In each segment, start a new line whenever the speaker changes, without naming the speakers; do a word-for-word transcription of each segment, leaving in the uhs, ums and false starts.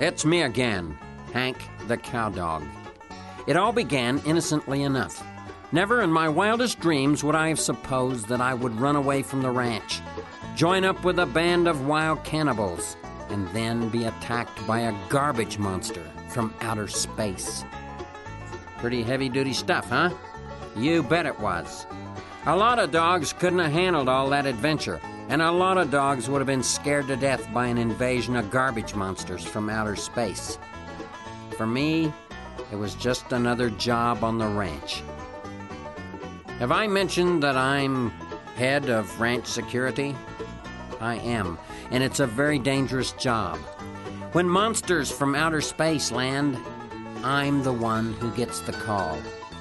It's me again, Hank the Cowdog. It all began innocently enough. Never in my wildest dreams would I have supposed that I would run away from the ranch, join up with a band of wild cannibals, and then be attacked by a garbage monster from outer space. Pretty heavy-duty stuff, huh? You bet it was. A lot of dogs couldn't have handled all that adventure, and a lot of dogs would have been scared to death by an invasion of garbage monsters from outer space. For me, it was just another job on the ranch. Have I mentioned that I'm head of ranch security? I am, and it's a very dangerous job. When monsters from outer space land, I'm the one who gets the call.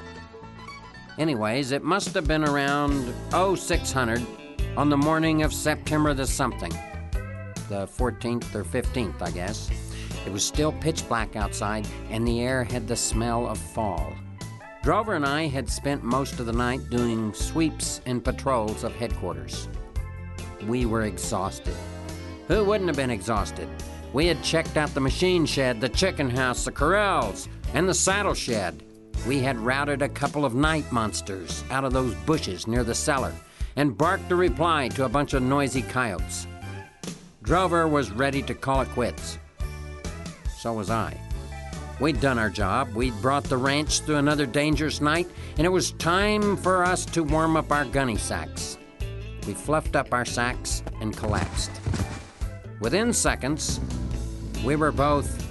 Anyways, it must have been around oh six hundred on the morning of September the something. The fourteenth or fifteenth, I guess. It was still pitch black outside, and the air had the smell of fall. Drover and I had spent most of the night doing sweeps and patrols of headquarters. We were exhausted. Who wouldn't have been exhausted? We had checked out the machine shed, the chicken house, the corrals, and the saddle shed. We had routed a couple of night monsters out of those bushes near the cellar and barked a reply to a bunch of noisy coyotes. Drover was ready to call it quits. So was I. We'd done our job. We'd brought the ranch through another dangerous night, and it was time for us to warm up our gunny sacks. We fluffed up our sacks and collapsed. Within seconds, we were both,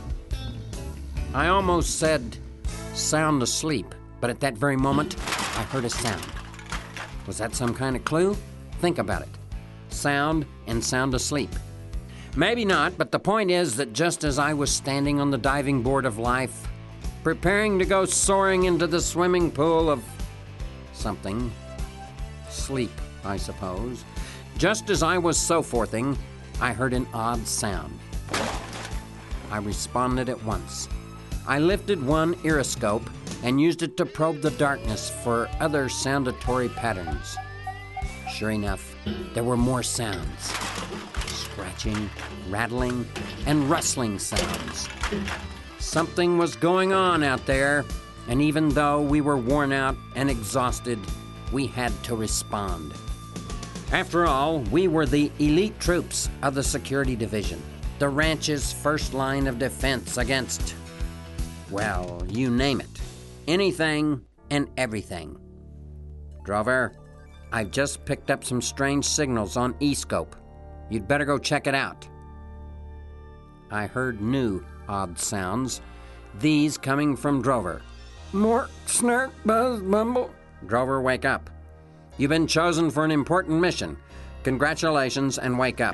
I almost said sound asleep, but at that very moment, I heard a sound. Was that some kind of clue? Think about it. Sound and sound asleep. Maybe not, but the point is that just as I was standing on the diving board of life, preparing to go soaring into the swimming pool of something, sleep, I suppose, just as I was so forthing, I heard an odd sound. I responded at once. I lifted one iriscope and used it to probe the darkness for other soundatory patterns. Sure enough, there were more sounds. Scratching, rattling, and rustling sounds. Something was going on out there, and even though we were worn out and exhausted, we had to respond. After all, we were the elite troops of the security division, the ranch's first line of defense against, well, you name it. Anything and everything. Drover, I've just picked up some strange signals on E-scope. You'd better go check it out. I heard new odd sounds, these coming from Drover. Mork, snark, buzz, bumble. Drover, wake up. You've been chosen for an important mission. Congratulations, and wake up.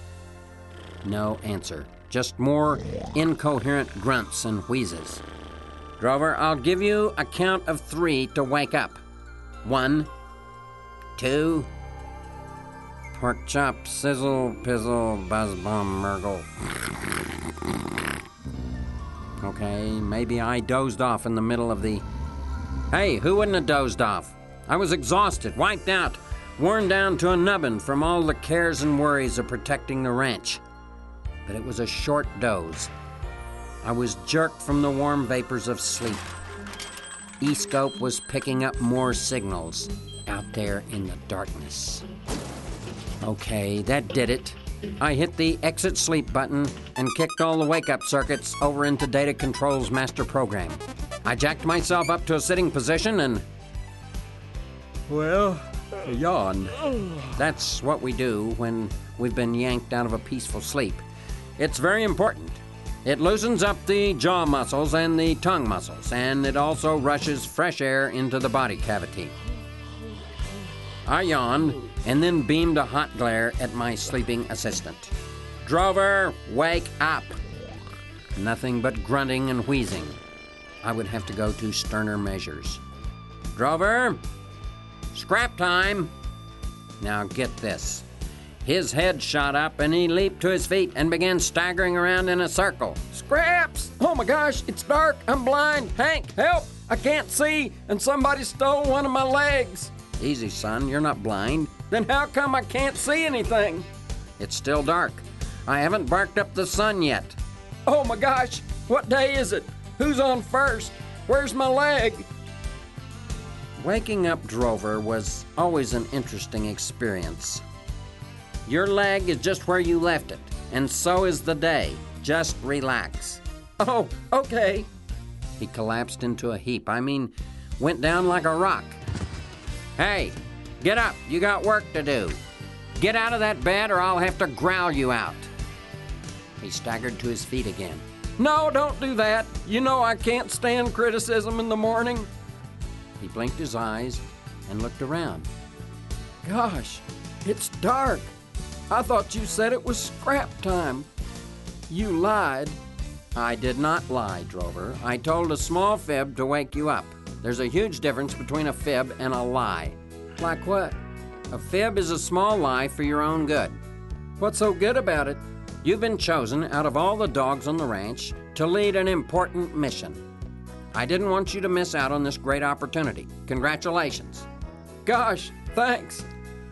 No answer. Just more incoherent grunts and wheezes. Drover, I'll give you a count of three to wake up. One, two... Pork chop, sizzle, pizzle, buzz, bum, murgle. Okay, maybe I dozed off in the middle of the... Hey, who wouldn't have dozed off? I was exhausted, wiped out, worn down to a nubbin from all the cares and worries of protecting the ranch. But it was a short doze. I was jerked from the warm vapors of sleep. E-scope was picking up more signals out there in the darkness. Okay, that did it. I hit the exit sleep button and kicked all the wake-up circuits over into Data Control's master program. I jacked myself up to a sitting position and... well, yawned. That's what we do when we've been yanked out of a peaceful sleep. It's very important. It loosens up the jaw muscles and the tongue muscles, and it also rushes fresh air into the body cavity. I yawned and then beamed a hot glare at my sleeping assistant. Drover, wake up! Nothing but grunting and wheezing. I would have to go to sterner measures. Drover, scrap time! Now get this. His head shot up and he leaped to his feet and began staggering around in a circle. Scraps! Oh my gosh, it's dark, I'm blind. Hank, help! I can't see, and somebody stole one of my legs. Easy, son, you're not blind. Then how come I can't see anything? It's still dark. I haven't barked up the sun yet.
Oh my gosh, what day is it? Who's on first? Where's my leg?
Waking up Drover was always an interesting experience. Your leg is just where you left it, and so is the day. Just relax.
Oh, okay.
He collapsed into a heap. I mean, went down like a rock. Hey, get up. You got work to do. Get out of that bed or I'll have to growl you out. He staggered to his feet again.
No, don't do that. You know I can't stand criticism in the morning.
He blinked his eyes and looked around.
Gosh, it's dark. I thought you said it was scrap time. You lied.
I did not lie, Drover. I told a small fib to wake you up. There's a huge difference between a fib and a lie.
Like what?
A fib is a small lie for your own good.
What's so good about it?
You've been chosen out of all the dogs on the ranch to lead an important mission. I didn't want you to miss out on this great opportunity. Congratulations.
Gosh, thanks.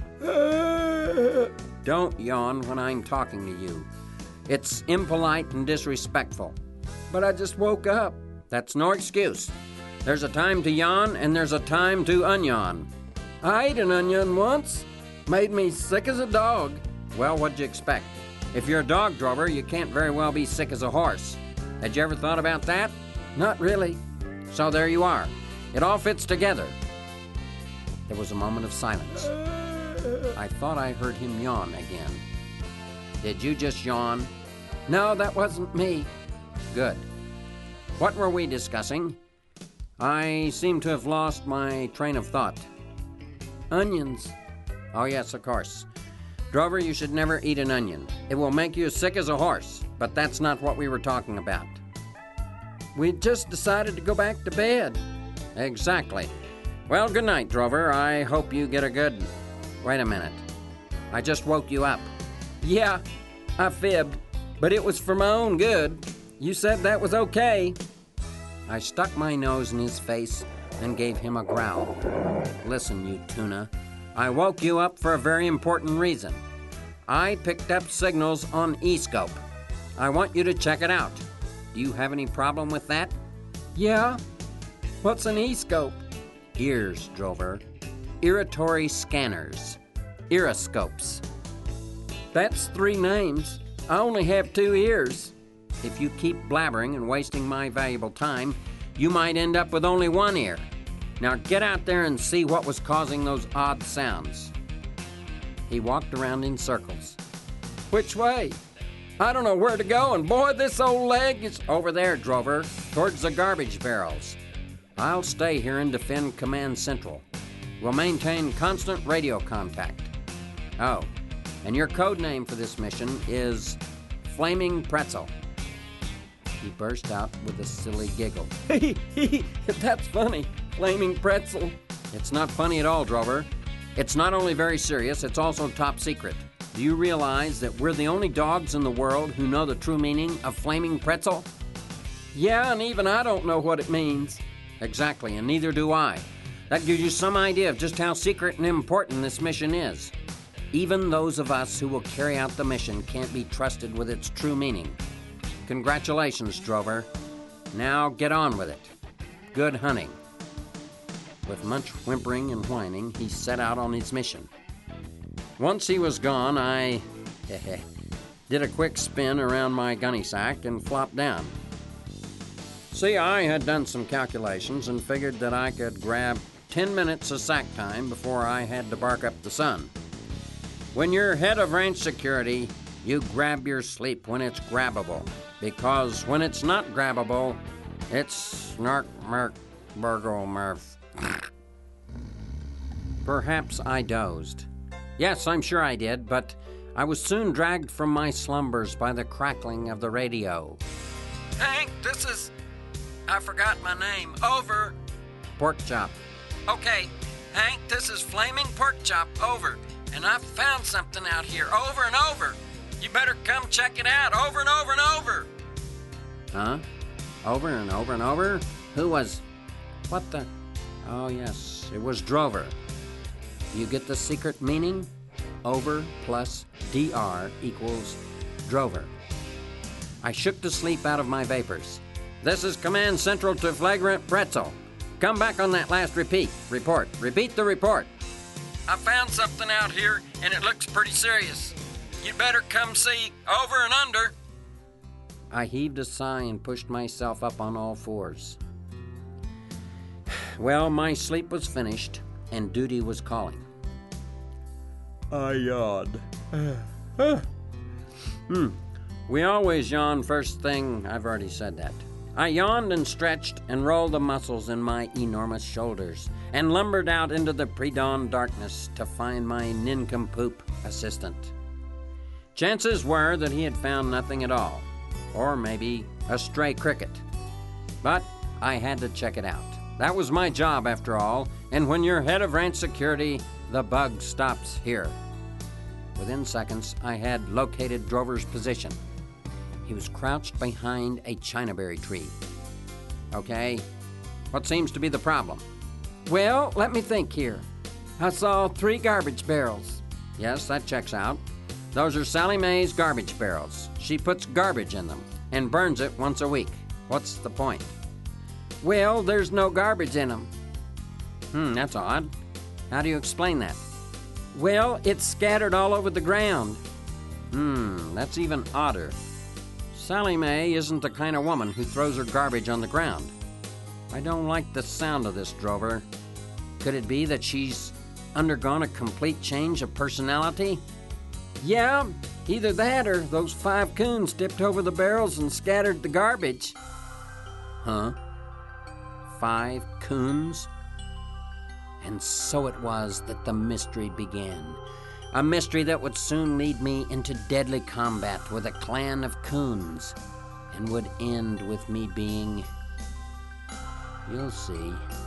Don't yawn when I'm talking to you. It's impolite and disrespectful.
But I just woke up.
That's no excuse. There's a time to yawn and there's a time to unyawn.
I ate an onion once. Made me sick as a dog.
Well, what'd you expect? If you're a dog, Drover, you can't very well be sick as a horse. Had you ever thought about that?
Not really.
So there you are. It all fits together. There was a moment of silence. I thought I heard him yawn again. Did you just yawn?
No, that wasn't me.
Good. What were we discussing? I seem to have lost my train of thought.
Onions.
Oh, yes, of course. Drover, you should never eat an onion. It will make you as sick as a horse, but that's not what we were talking about.
We just decided to go back to bed.
Exactly. Well, good night, Drover. I hope you get a good... Wait a minute. I just woke you up.
Yeah, I fibbed, but it was for my own good. You said that was okay.
I stuck my nose in his face and gave him a growl. Listen, you tuna. I woke you up for a very important reason. I picked up signals on eScope. I want you to check it out. Do you have any problem with that?
Yeah. What's an eScope?
Ears, Drover. Irritory scanners. Iroscopes.
That's three names. I only have two ears.
If you keep blabbering and wasting my valuable time, you might end up with only one ear. Now get out there and see what was causing those odd sounds. He walked around in circles.
Which way? I don't know where to go, and boy, this old leg is...
Over there, Drover, towards the garbage barrels. I'll stay here and defend Command Central. We'll maintain constant radio contact. Oh, and your code name for this mission is Flaming Pretzel. He burst out with a silly giggle.
That's funny. Flaming Pretzel.
It's not funny at all, Drover. It's not only very serious, it's also top secret. Do you realize that we're the only dogs in the world who know the true meaning of Flaming Pretzel?
Yeah, and even I don't know what it means.
Exactly, and neither do I. That gives you some idea of just how secret and important this mission is. Even those of us who will carry out the mission can't be trusted with its true meaning. Congratulations, Drover. Now get on with it. Good hunting. With much whimpering and whining, he set out on his mission. Once he was gone, I did a quick spin around my gunny sack and flopped down. See, I had done some calculations and figured that I could grab ten minutes of sack time before I had to bark up the sun. When you're head of ranch security, you grab your sleep when it's grabbable, because when it's not grabbable, it's snark, merk, burgle, murph. Perhaps I dozed. Yes, I'm sure I did, but I was soon dragged from my slumbers by the crackling of the radio.
Hank, this is... I forgot my name. Over.
Pork chop.
Okay, Hank, this is Flaming Pork Chop. Over. And I found something out here. Over and over. You better come check it out. Over and over and over.
Huh? Over and over and over? Who was... What the... Oh, yes, it was Drover. You get the secret meaning? Over plus D R equals Drover. I shook the sleep out of my vapors. This is Command Central to Flagrant Pretzel. Come back on that last repeat. Report. Repeat the report.
I found something out here, and it looks pretty serious. You'd better come see. Over and under.
I heaved a sigh and pushed myself up on all fours. Well, my sleep was finished, and duty was calling. I yawned. hmm. We always yawn first thing. I've already said that. I yawned and stretched and rolled the muscles in my enormous shoulders and lumbered out into the pre-dawn darkness to find my nincompoop assistant. Chances were that he had found nothing at all, or maybe a stray cricket. But I had to check it out. That was my job, after all, and when you're head of ranch security, the bug stops here. Within seconds, I had located Drover's position. He was crouched behind a chinaberry tree. Okay, what seems to be the problem?
Well, let me think here. I saw three garbage barrels.
Yes, that checks out. Those are Sally Mae's garbage barrels. She puts garbage in them and burns it once a week. What's the point?
Well, there's no garbage in them.
Hmm, that's odd. How do you explain that?
Well, it's scattered all over the ground.
Hmm, that's even odder. Sally Mae isn't the kind of woman who throws her garbage on the ground. I don't like the sound of this, Drover. Could it be that she's undergone a complete change of personality?
Yeah, either that or those five coons dipped over the barrels and scattered the garbage.
Huh? Five coons? And so it was that the mystery began. A mystery that would soon lead me into deadly combat with a clan of coons and would end with me being... You'll see.